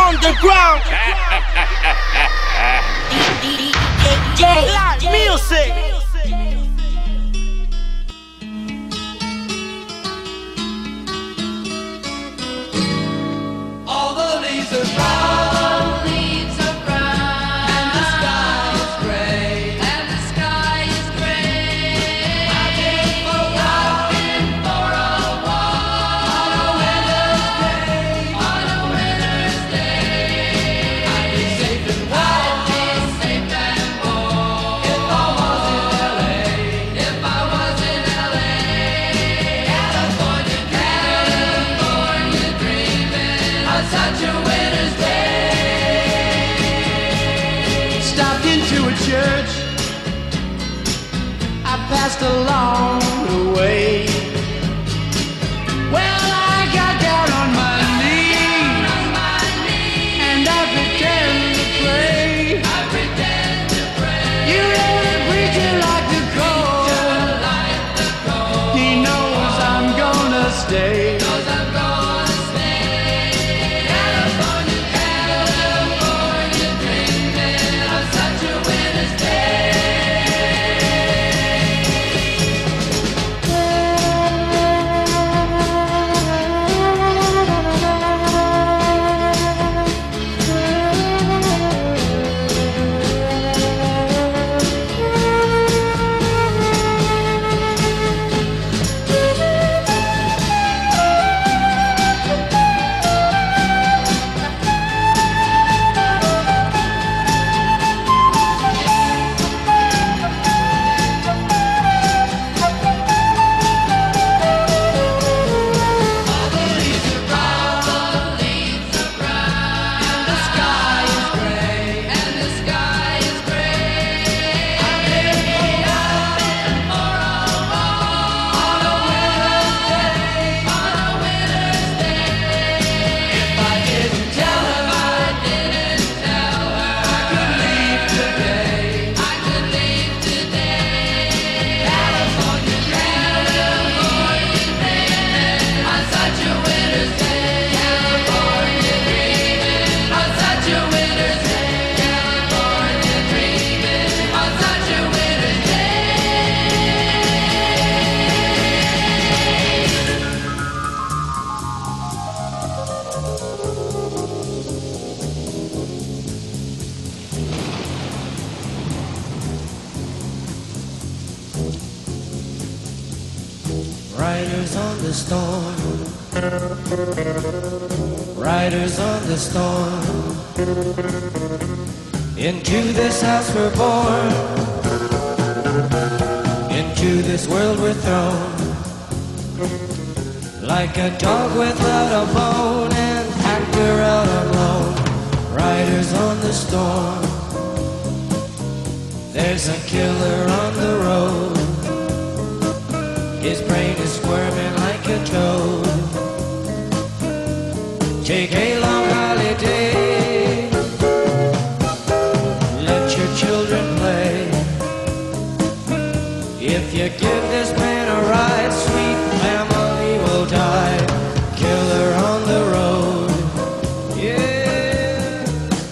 underground. Live music. All the leaves are brown. Church I passed along the way. Well, I got down on my knees and I pretend to pray. You know the preacher like the cold. He knows I'm gonna stay. Riders on the storm, riders on the storm. Into this house we're born, into this world we're thrown. Like a dog without a bone, an actor out alone. Riders on the storm, there's a killer on the road. His brain is squirming like a toad. Take a long holiday, let your children play. If you give this man a ride, sweet family will die. Killer on the road, yeah.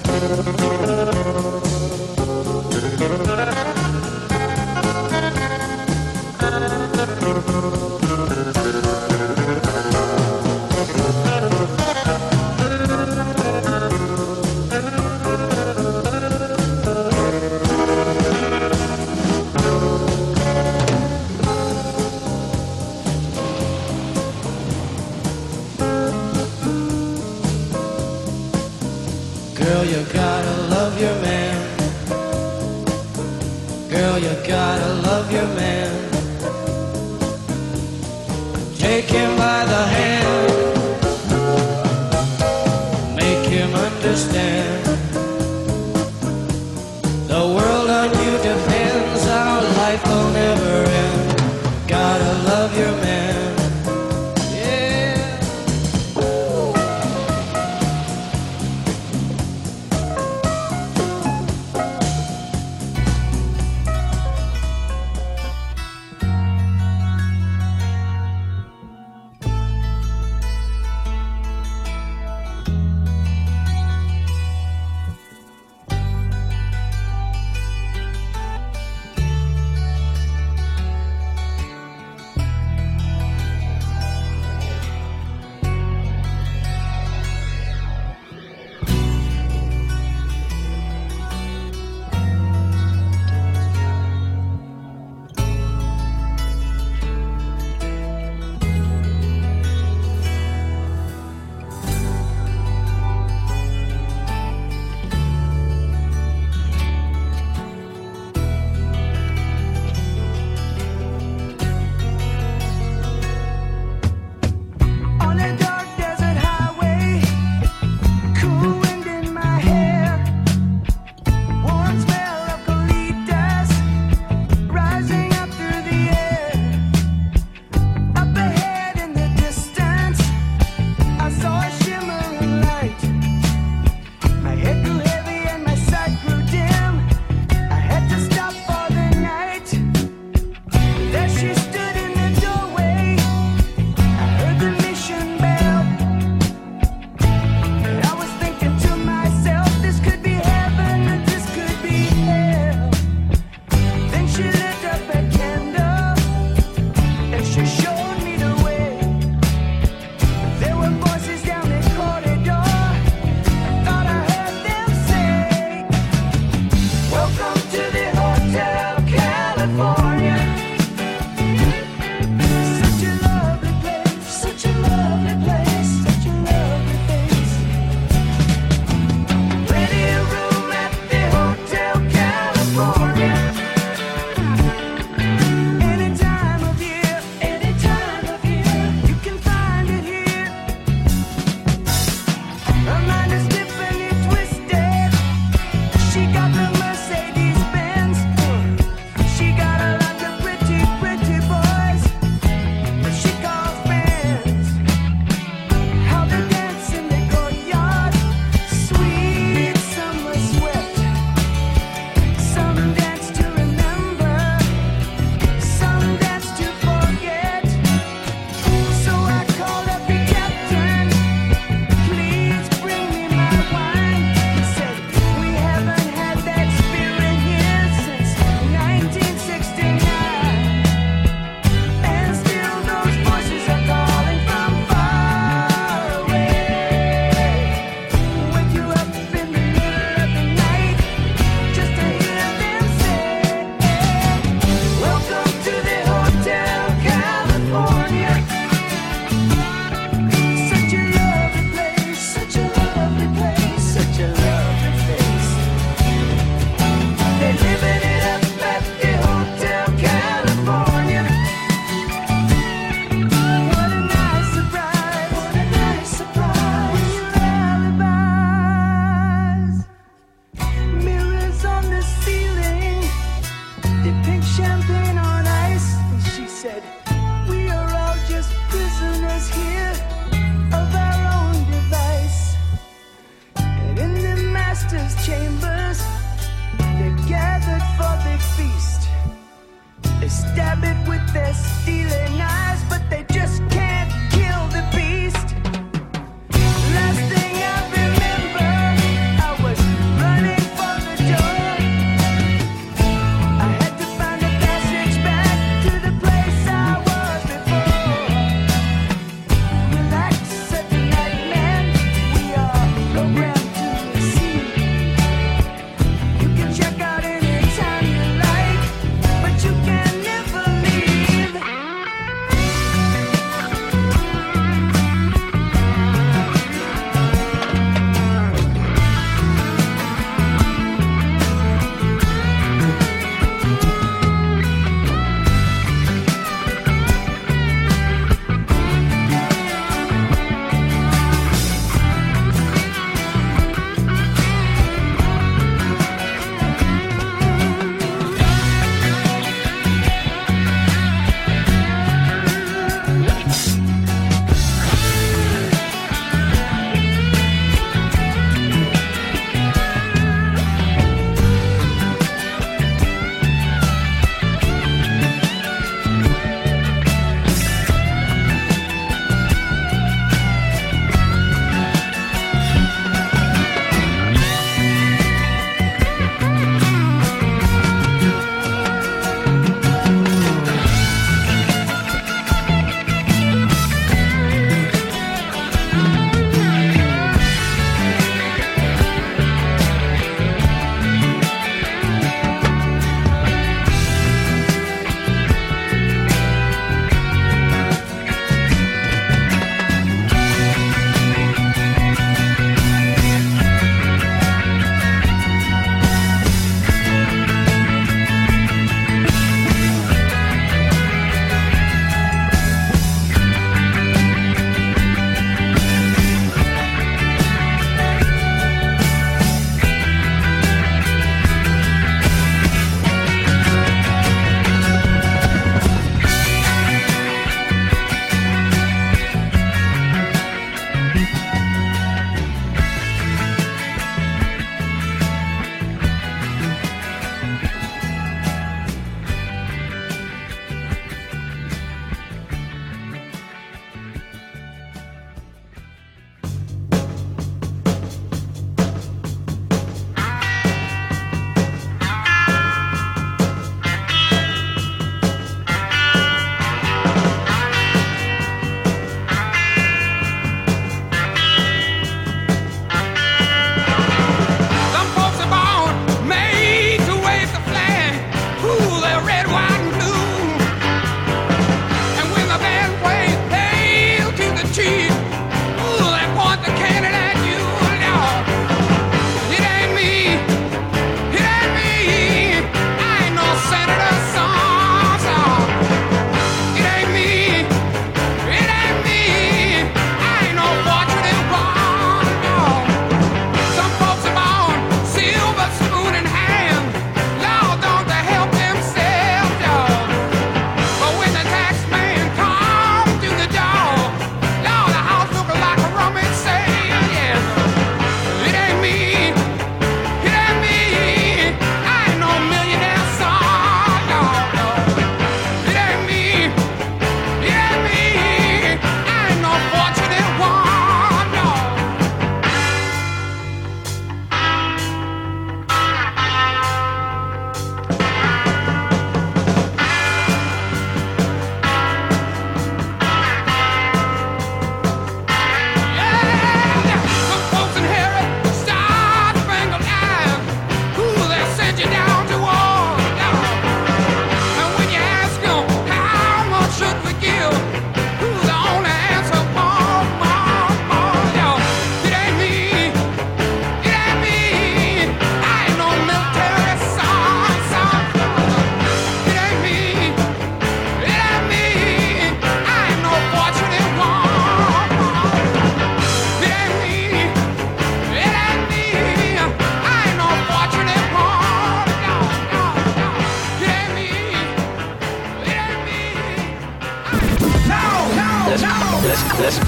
Girl, you gotta love your man. Girl, you gotta love your man. Take him by the hand, make him understand. The world on you depends, our life will never end. Gotta love your man.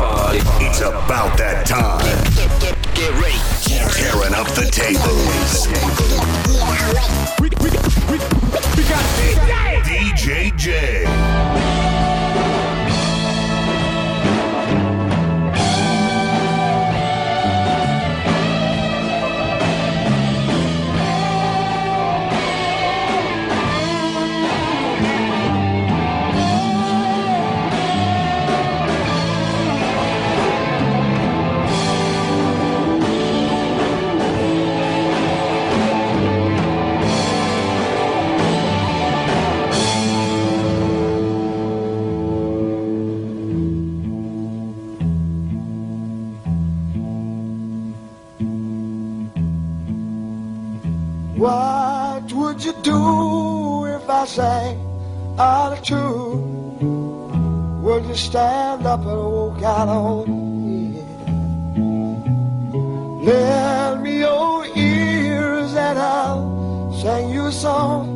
party. It's about that time. Get ready. Tearing up the tables. We got DJ J. What would you do if I sang out of tune? Would you stand up and walk out on me? Lend me your ears and I'll sing you a song.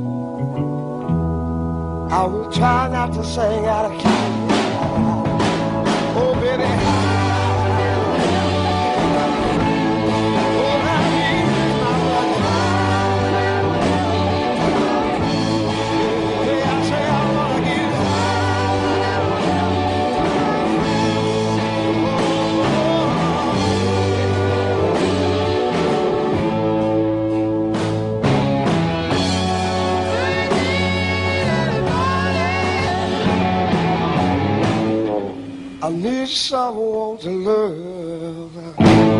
I will try not to sing out of key. Oh, baby. I need someone to love.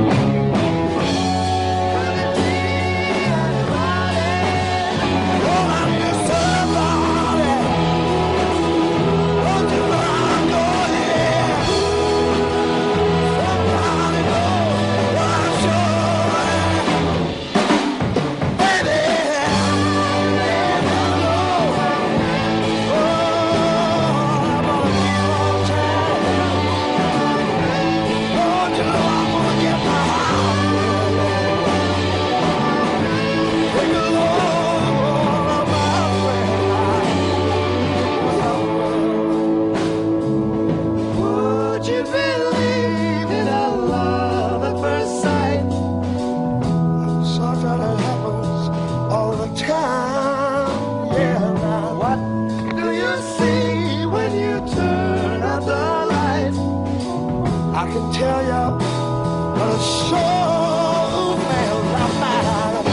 I can tell you, but it's so fell right by.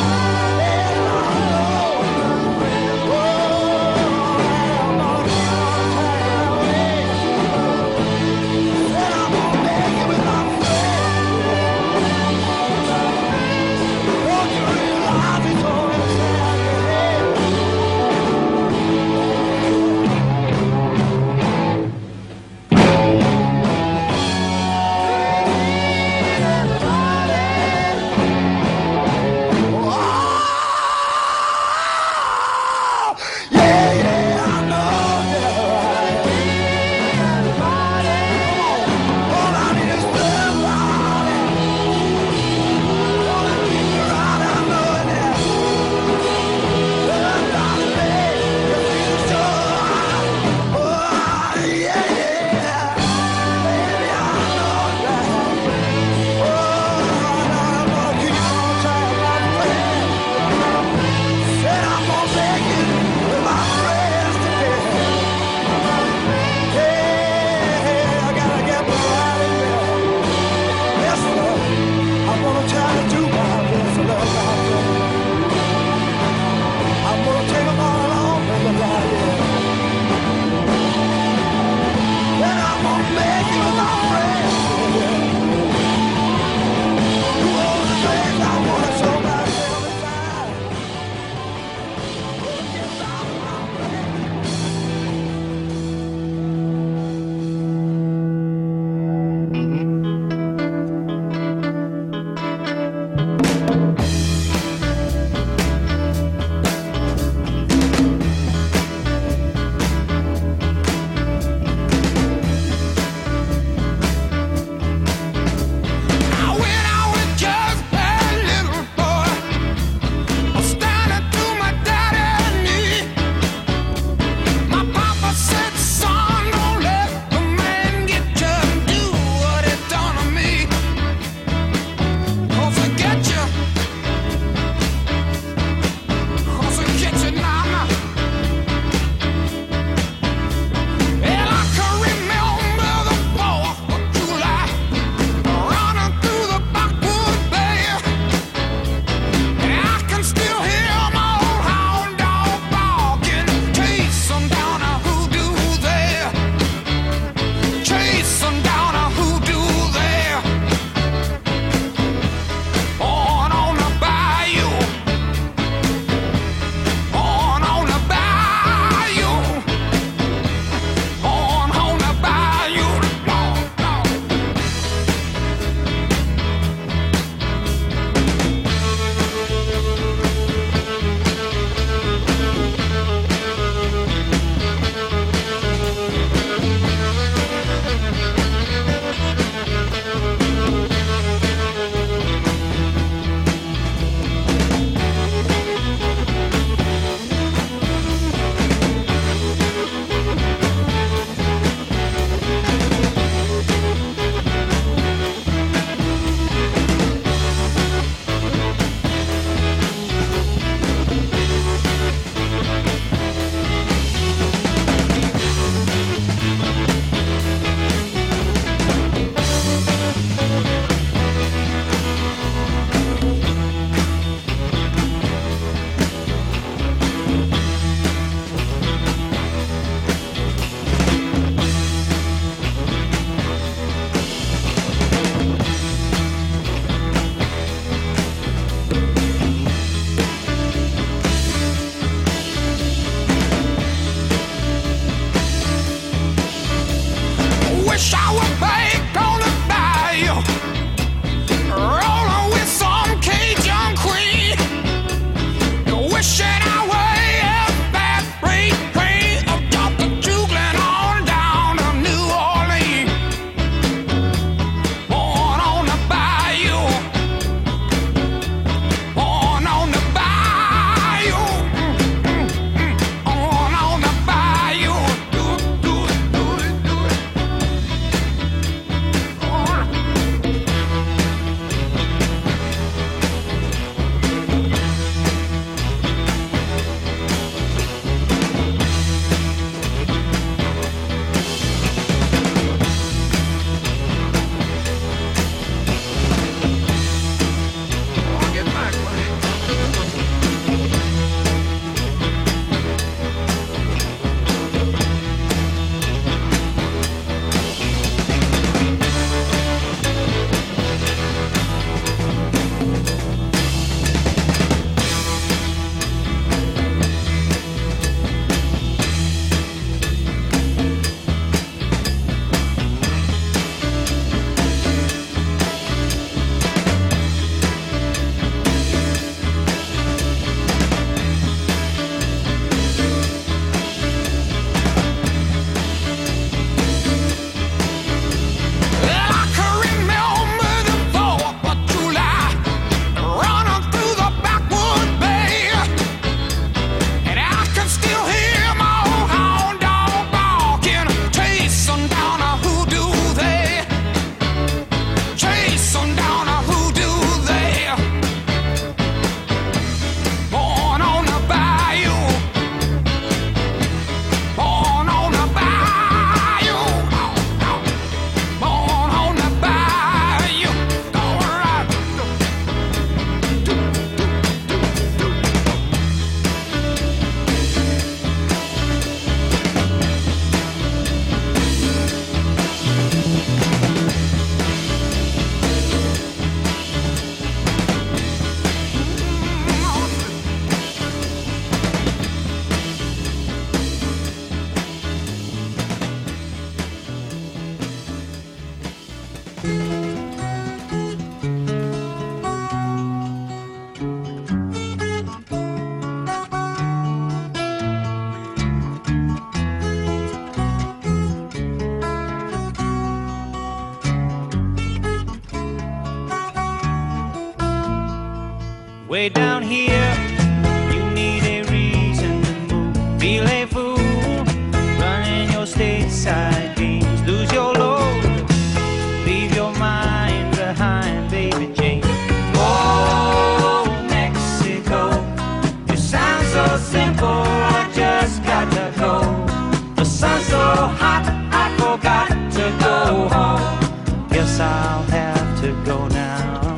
Way down here, you need a reason to move. Feel a fool, running your stateside games. Lose your load, leave your mind behind, baby Jane. Oh, Mexico, you sound so simple, I just got to go. The sun's so hot, I forgot to go home. Guess I'll have to go now.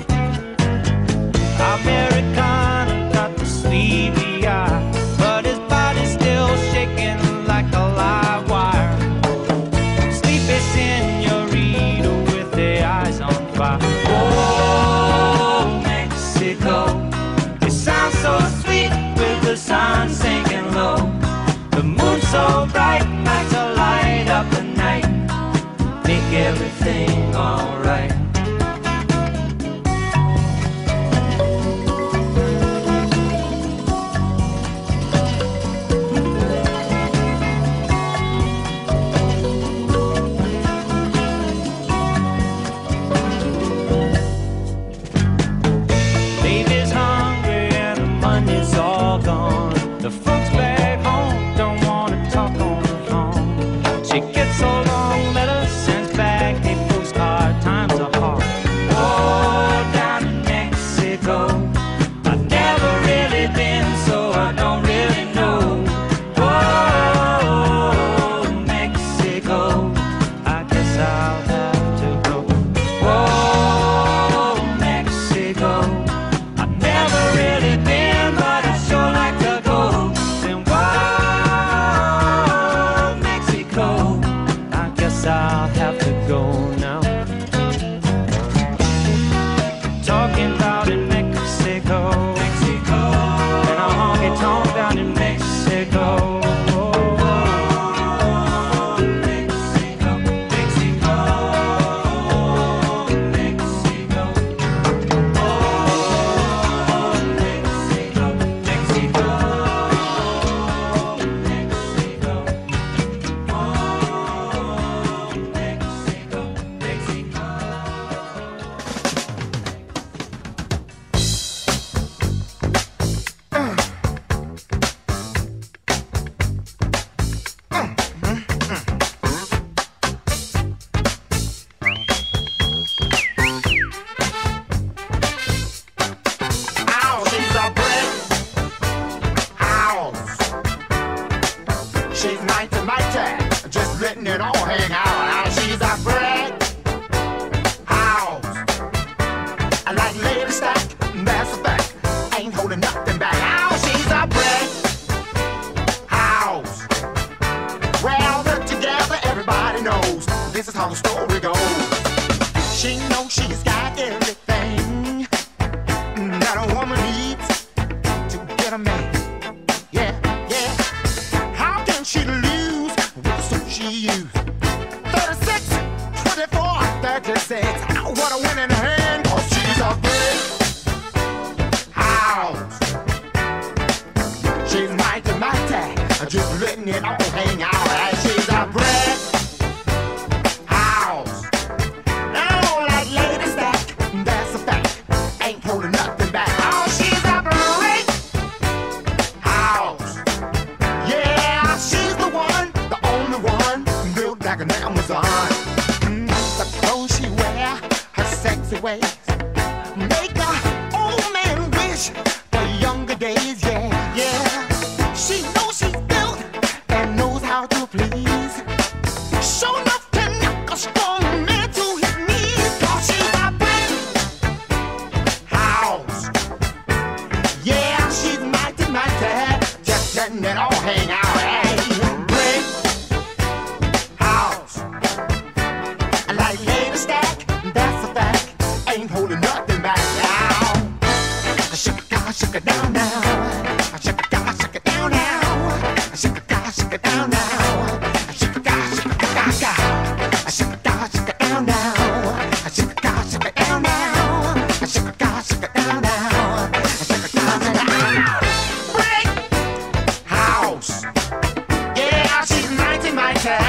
Americana got the sleepy eye, but his body's still shaking like a live wire. Sleepy senorita with their eyes on fire. Oh, Mexico, it sounds so sweet with the sun sinking low. The moon's so bright, like to light up the night, make everything alright.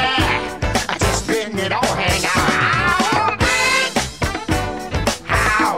I just letting it all hang out.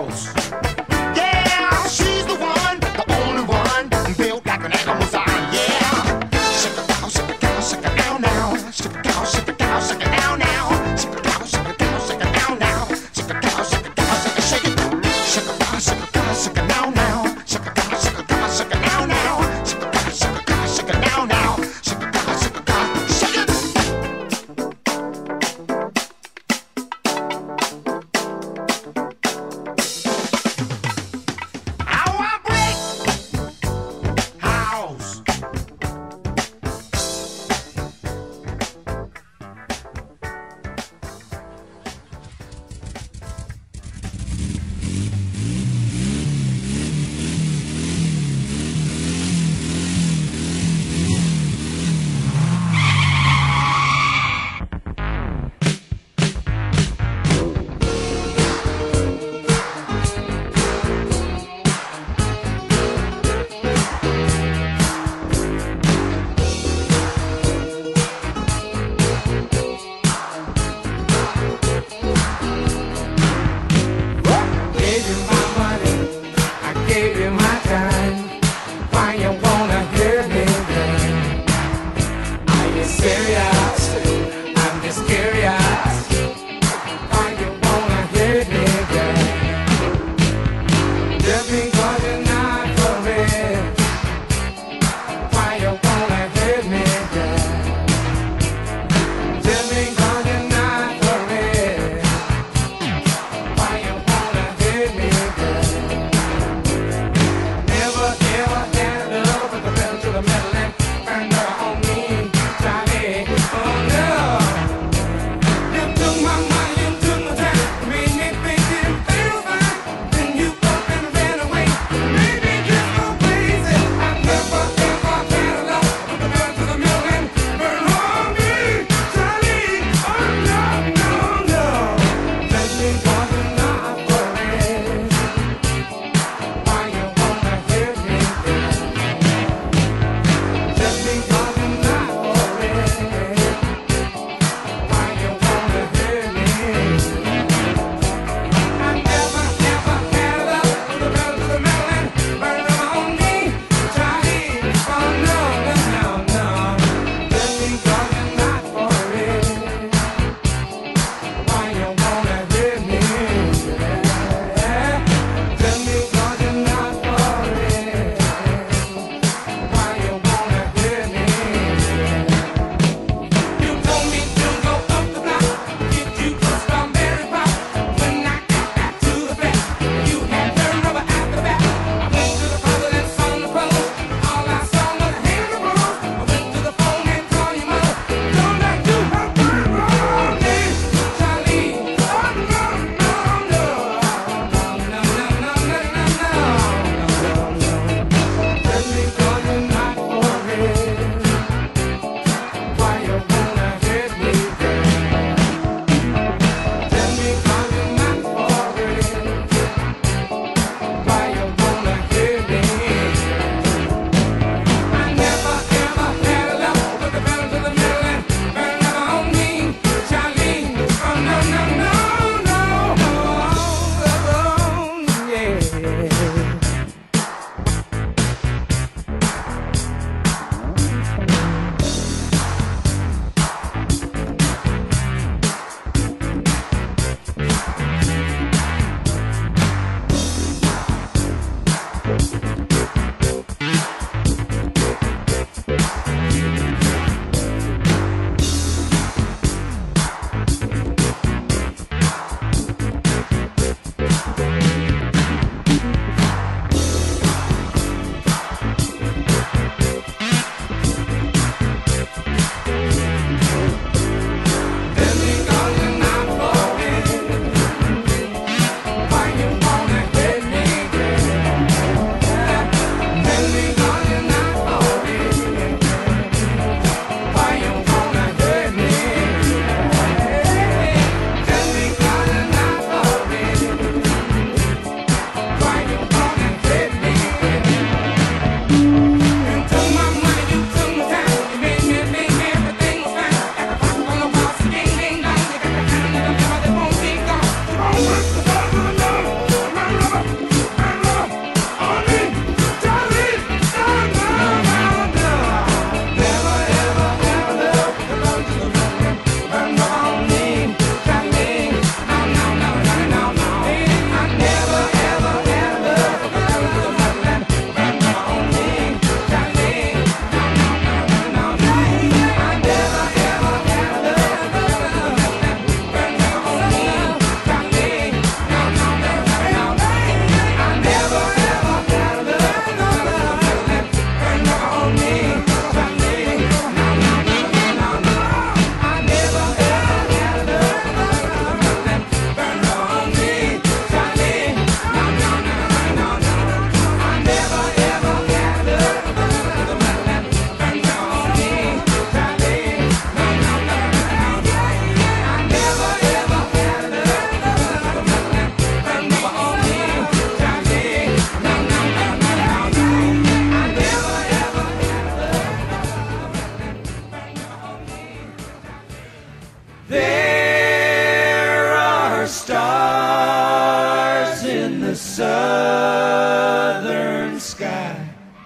the southern sky,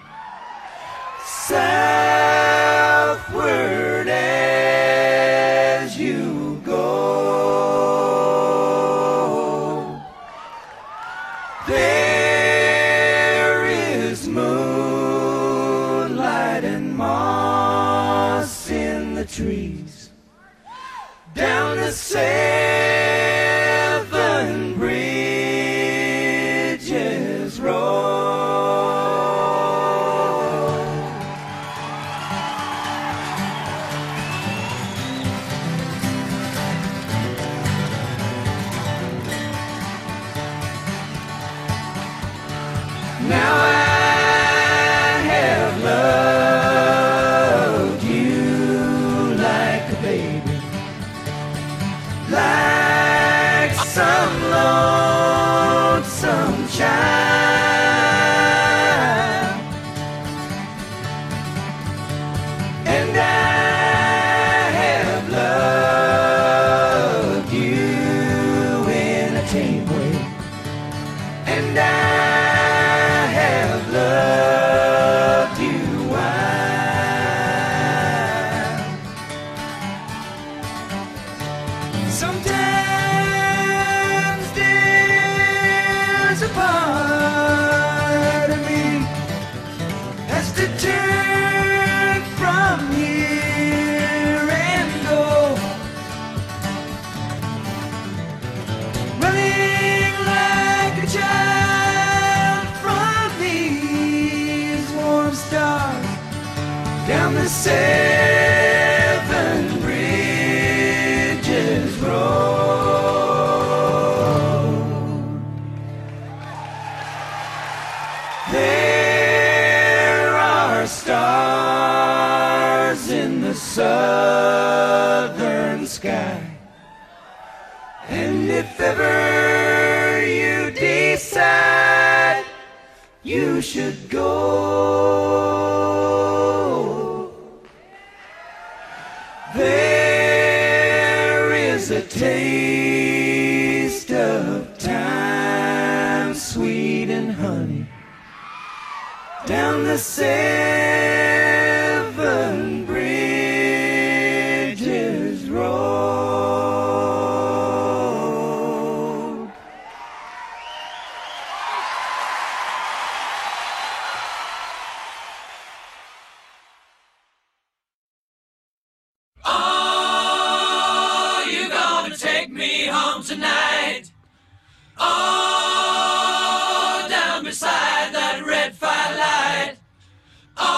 southward as you go. There is moonlight and moss in the trees down the Seven Bridges Road. Now I have loved you like a baby, like some lonesome child, and I have loved you in a tame way, and I have loved you wild. Sometimes there's a part of me has to turn from here and go, running like a child from these warm stars down the Seven Bridges Road. There are stars in the southern sky, and if ever you decide you should go, there is a taste of time, sweet and honey, down the Seven Bridges Road. Oh, you're gonna take me home tonight. Oh, down beside that red firelight. Oh,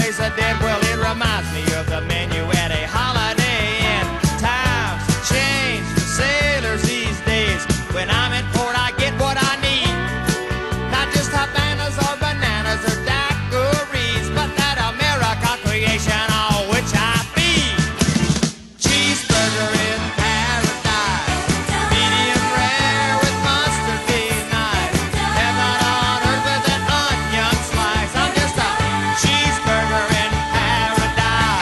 place I did, well, it reminds me of the menu at a Holiday Inn. Times change for sailors these days. When I'm in port, I get what I need. Not just Habanas or bananas or daiquiris, but that America creation on which I feed. Cheeseburger in paradise, medium rare with mustard be nice. Heaven on earth with an onion slice. I'm just a cheeseburger in paradise.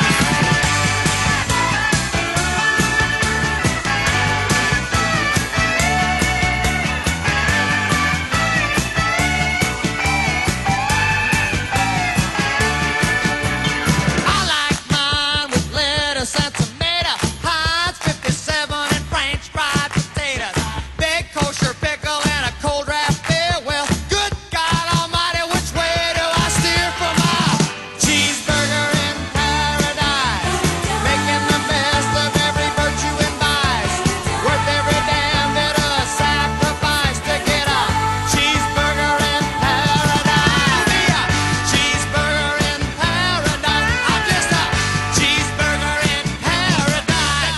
I like mine with lettuce and tomato, Heinz 57 and French fried potatoes, big kosher pickle and a cold draft beer. Well, good God Almighty, which way do I steer for my cheeseburger in paradise? Making the best of every virtue and vice, worth every damn bit of sacrifice to get a cheeseburger in paradise. Be a cheeseburger in paradise. I'm just a cheeseburger in paradise.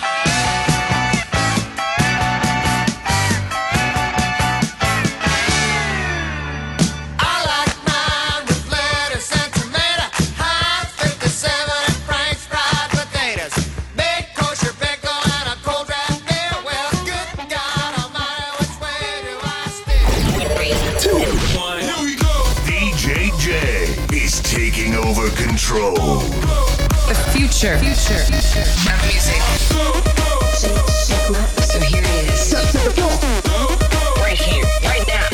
I like mine with lettuce and tomato, Heinz 57 and Frank's fried potatoes, big kosher pickle and a cold draft beer. Well, good God Almighty, which way do I steer? 2, 1. Here we go. DJ J is taking over control. The future of music. So here it is. Right here, right now.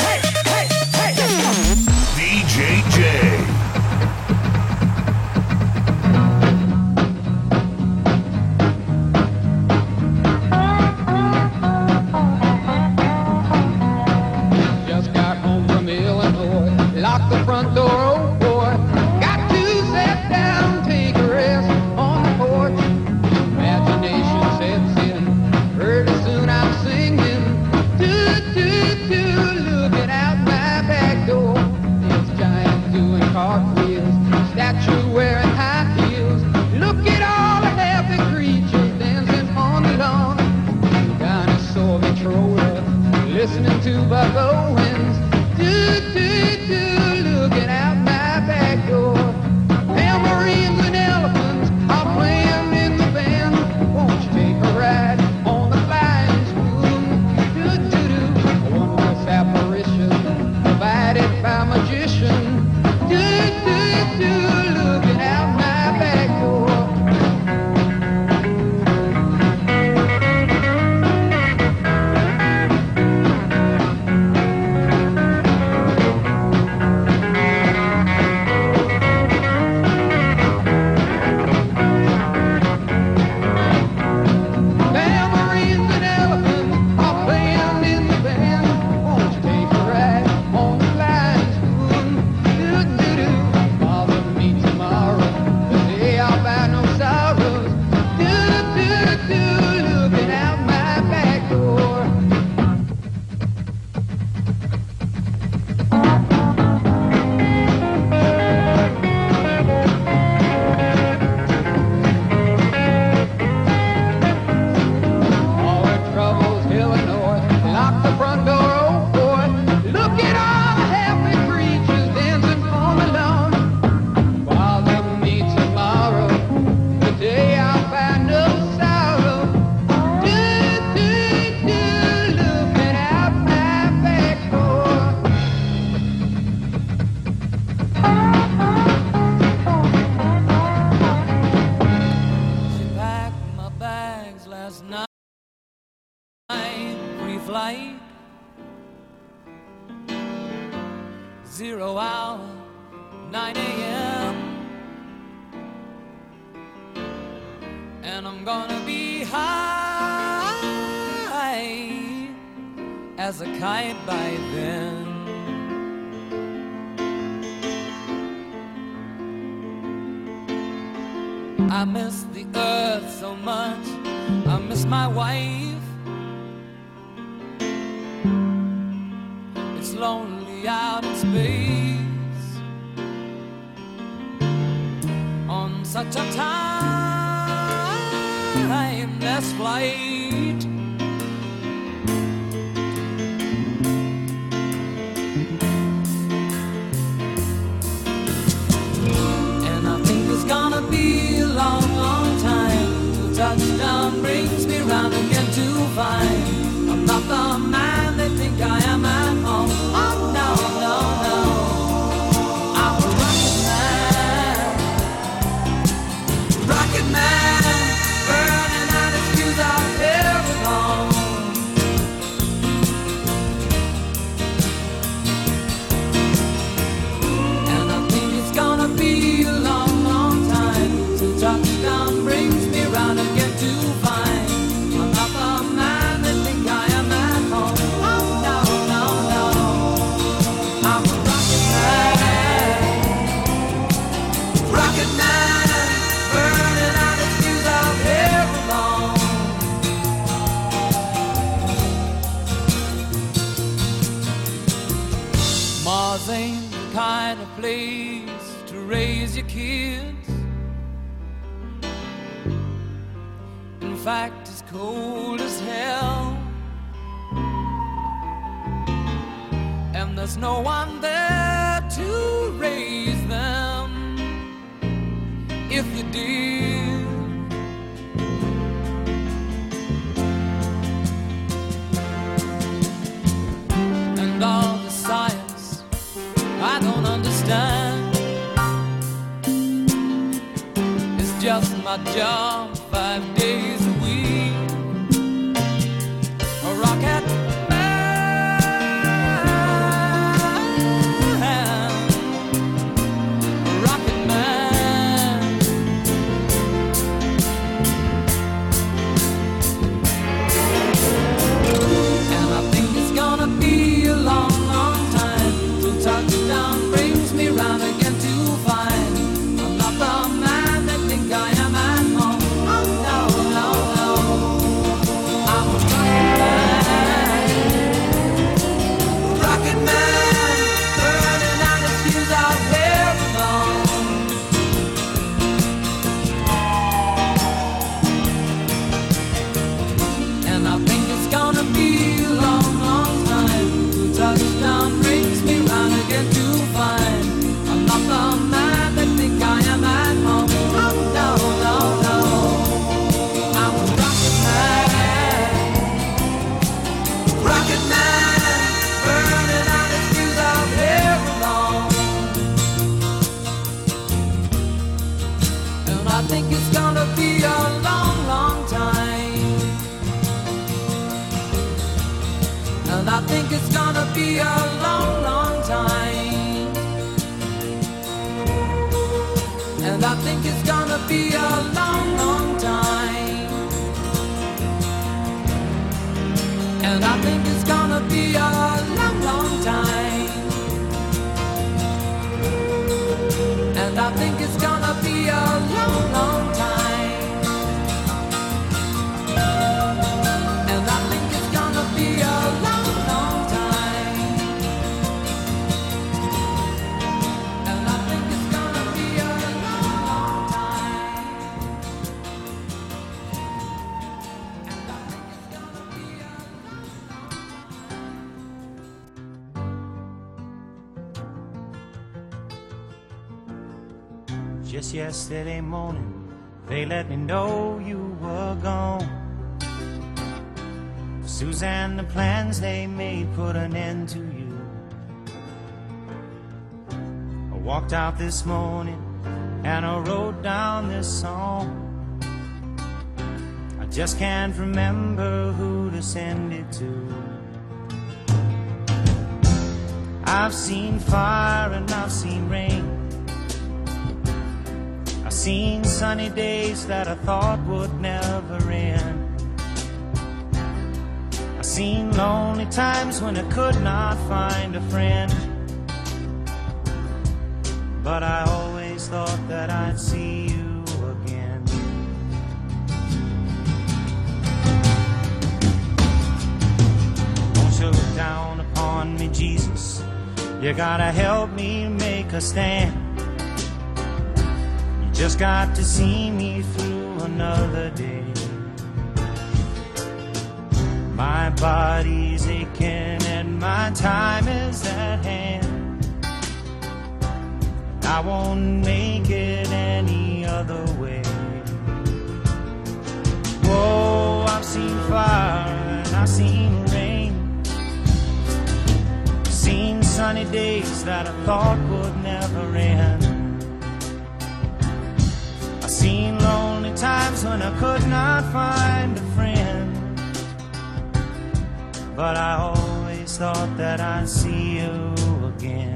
DJ J. Just got home from Illinois, locked the front door, oh boy. Got to sit down, take a rest on the porch. Imagination sets in, pretty soon I'm singing. Looking out my back door. This giant doing cartwheels, statue wearing high heels. Look at all the happy creatures dancing on the lawn. Dinosaur controller, listening to Buck Owens. Looking out my back door. Tambourines and elephants are playing in the band. Won't you take a ride on the flying spoon? A wondrous apparition provided by magician. Looking out my back door. Tambourines and elephants are playing in the band. Won't you take a ride on the flying spoon? Bother me tomorrow, the day I'll buy no sorrows. Looking out my back door. All her troubles, Illinois, lock the front door, oh boy. Look at all the happy creatures dancing on the lawn. Bother me tomorrow, the day I'll find no sorrow. Looking out my back door. She packed my bags last night, pre-flight, 0 hour, 9 a.m. And I'm gonna be high as a kite by then. I miss the earth so much, I miss my wife. It's lonely out in space. such a timeless flight. And I think it's gonna be a long, long time till touchdown brings me round again to find I'm not the man they think I am at home. Oh no, no, no, I'm a rocket man, burning out his fuse out there alone. And I think it's gonna be a long, long time till touchdown brings me round again to find I'm not the man they think I am at home. Oh no, no, no, I'm a rocket man, burning out his fuse out there alone. Mars ain't the kind of place to raise your kids. In fact, it's cold as hell, and there's no one there to raise them if you did. And all the science I don't understand, it's just my job 5 days a week. A rocket man, a rocket man. And I think it's gonna be a long, long time till touchdown brings me round again to find I'm not the man they think I am at home. Oh no, no, no, I'm a rocket man, burning out his fuse out there alone. And I think it's gonna be a long, long time till touchdown brings me round again to find I'm not the man they think I am at home. Oh no, no, no, I'm a rocket man, burning out his fuse out there alone. And I think it's gonna be a long, long time. And I think it's gonna be a long, long time. And I think it's gonna be a long, long time. And I think it's gonna be a long, long time. And I think it's gonna be a long, long time. And I think it's gonna be a long, long time. And I think it's gonna be a long, long time. And I think it's gonna be a Just yesterday morning, they let me know you were gone. Suzanne, the plans they made put an end to you. I walked out this morning and I wrote down this song. I just can't remember who to send it to. I've seen fire and I've seen rain. I've seen sunny days that I thought would never end. I've seen lonely times when I could not find a friend. But I always thought that I'd see you again. Won't you look down upon me, Jesus? You gotta help me make a stand. just got to see me through another day. My body's aching and my time is at hand. I won't make it any other way. Whoa, I've seen fire and I've seen rain. Seen sunny days that I thought would never end. I've seen lonely times when I could not find a friend. But I always thought that I'd see you again.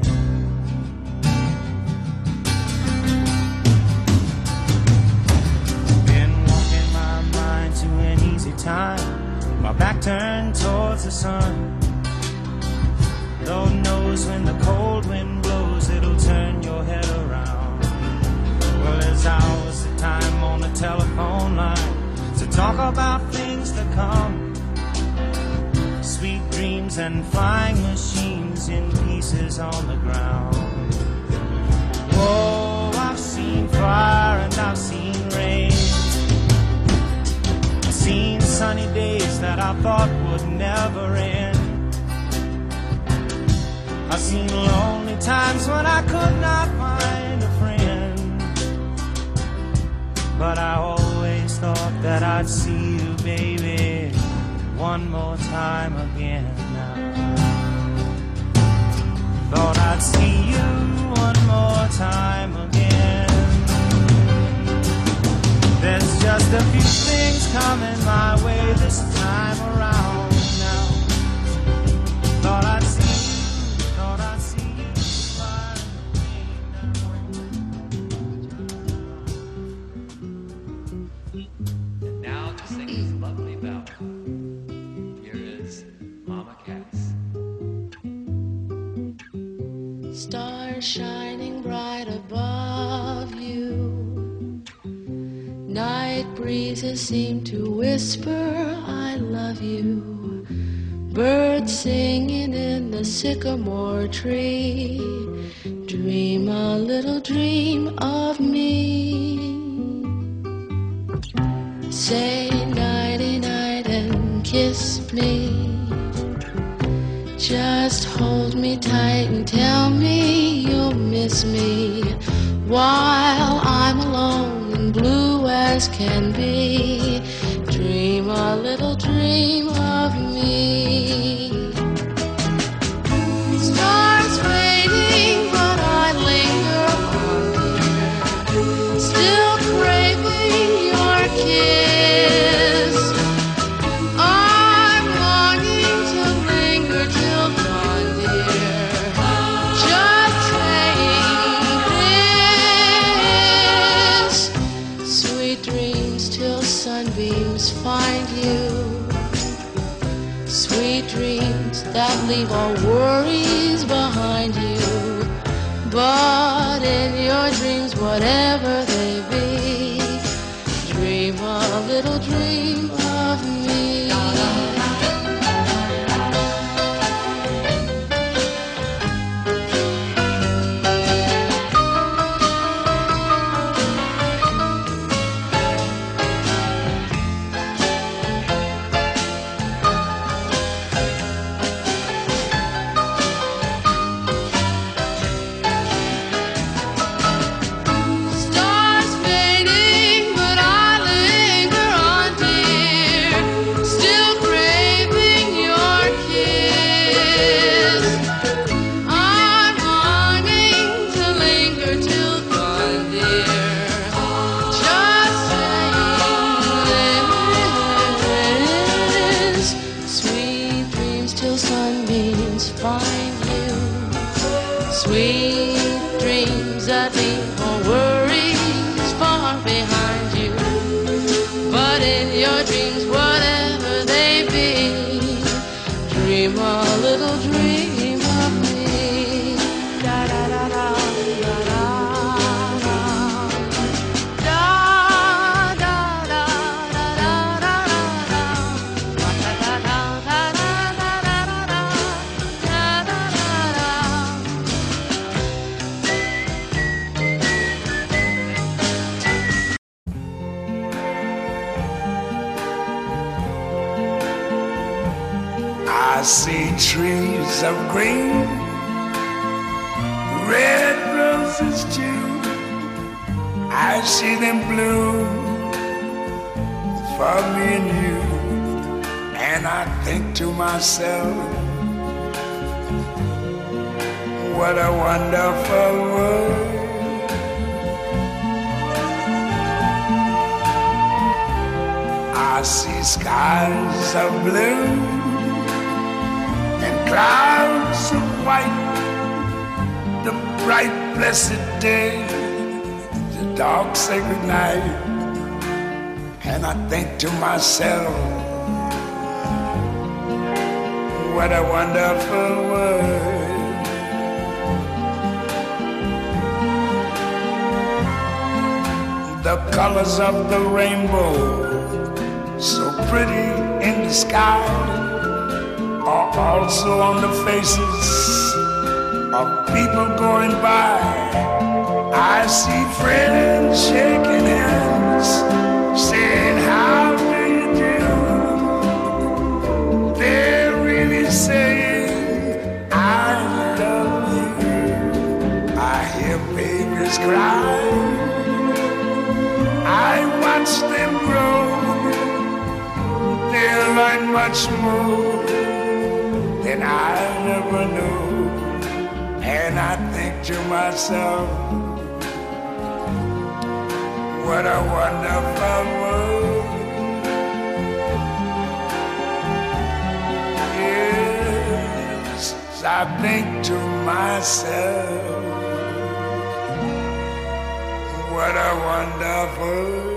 Been walking my mind to an easy time, my back turned towards the sun. Lord knows when the cold wind blows, it'll turn your head around. Well, there's hours of time on the telephone line to talk about things to come. Sweet dreams and flying machines in pieces on the ground. Whoa, I've seen fire and I've seen rain. I've seen sunny days that I thought would never end. I've seen lonely times when I could not find a friend. But I always thought that I'd see you, baby, one more time again now. Thought I'd see you one more time again. There's just a few things coming my way this time around now. Thought I'd see you, thought I'd see you And now to sing this lovely ballad. Mama Cass. Stars shining bright above you. Night breezes seem to whisper, I love you. Birds singing in the sycamore tree. Dream a little dream of me. Say nighty-night and kiss me. Just hold me tight and tell me you'll miss me while I'm alone and blue as can be. Dream a little dream of me. Stars fading, but I linger on, dear, still craving your kiss. I'm longing to linger till dawn, dear, just saying this. Sweet dreams till sunbeams find you. Sweet dreams that leave all worries behind you. But in your dreams, whatever they be, dream a little dream of me. Stars fading, but I linger on, see trees of green, red roses too. I see them bloom for me and you. And I think to myself, what a wonderful world. I see skies of blue and clouds of white, the bright blessed day, the dark sacred night. And I think to myself, what a wonderful world. The colors of the rainbow, so pretty in the sky, are also on the faces of people going by. I see friends shaking hands, saying, how do you do? They're really saying, I love you. I hear babies cry, I watch them grow. They'll learn much more than I never knew. And I think to myself, what a wonderful world. Yes, I think to myself, what a wonderful world.